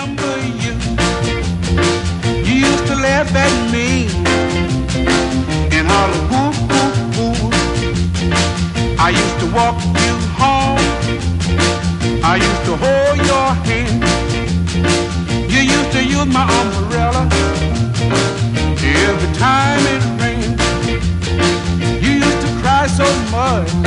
remember you. You used to laugh at me and holler whoop, whoop, whoop. I used to walk you home. I used to hold your hand. You used to use my umbrella every time it rained. You used to cry so much